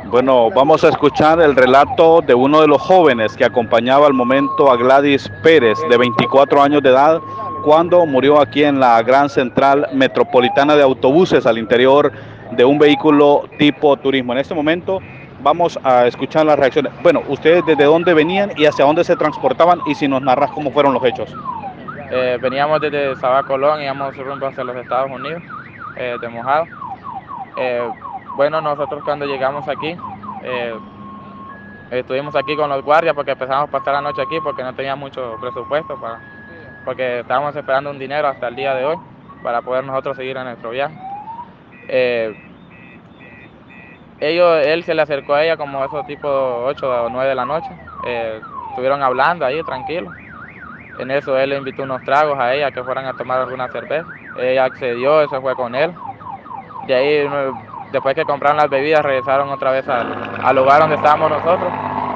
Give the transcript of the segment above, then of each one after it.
Bueno, vamos a escuchar el relato de uno de los jóvenes que acompañaba al momento a Gladys Pérez, de 24 años de edad, cuando murió aquí en la Gran Central Metropolitana de Autobuses al interior de un vehículo tipo turismo. En este momento vamos a escuchar las reacciones. Bueno, ustedes desde dónde venían y hacia dónde se transportaban y si nos narras cómo fueron los hechos. Veníamos desde Sabá Colón, íbamos rumbo hacia los Estados Unidos, de Mojado. Bueno, nosotros cuando llegamos aquí, eh, estuvimos aquí con los guardias porque empezamos a pasar la noche aquí porque no teníamos mucho presupuesto, porque estábamos esperando un dinero hasta el día de hoy para poder nosotros seguir en nuestro viaje. Eh, él se le acercó a ella como esos tipo 8 o 9 de la noche, estuvieron hablando ahí tranquilos. En eso él le invitó unos tragos a ella que fueran a tomar alguna cerveza. Ella accedió, se fue con él. De ahí, después que compraron las bebidas, regresaron otra vez al lugar donde estábamos nosotros.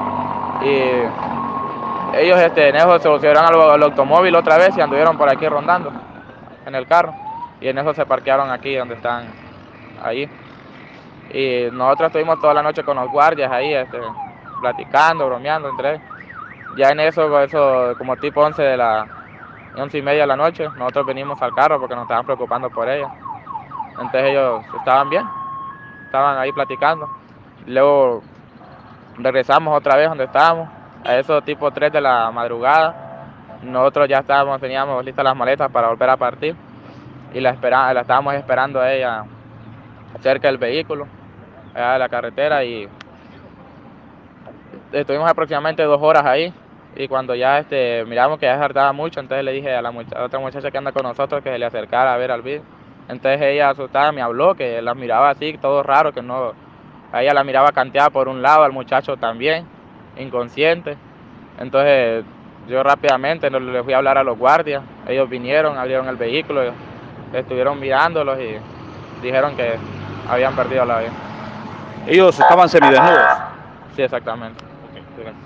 Y ellos en eso se subieron al automóvil otra vez y anduvieron por aquí rondando en el carro. Y en eso se parquearon aquí donde están ahí. Y nosotros estuvimos toda la noche con los guardias ahí, platicando, bromeando entre ellos. Ya en eso como tipo 11:30 de la noche, nosotros venimos al carro porque nos estaban preocupando por ella. Entonces ellos estaban bien, estaban ahí platicando. Luego regresamos otra vez donde estábamos, a eso tipo 3 de la madrugada. Nosotros ya teníamos listas las maletas para volver a partir y la estábamos esperando a ella cerca del vehículo, allá de la carretera, y estuvimos aproximadamente 2 horas ahí. Y cuando ya miramos que ya se tardaba mucho, entonces le dije a la otra muchacha que anda con nosotros que se le acercara a ver al vídeo. Entonces ella asustada me habló, que la miraba así, todo raro, que no, a ella la miraba canteada por un lado, al muchacho también, inconsciente. Entonces yo rápidamente le fui a hablar a los guardias, ellos vinieron, abrieron el vehículo, estuvieron mirándolos y dijeron que habían perdido la vida. Ellos estaban semidesnudos. Sí, exactamente.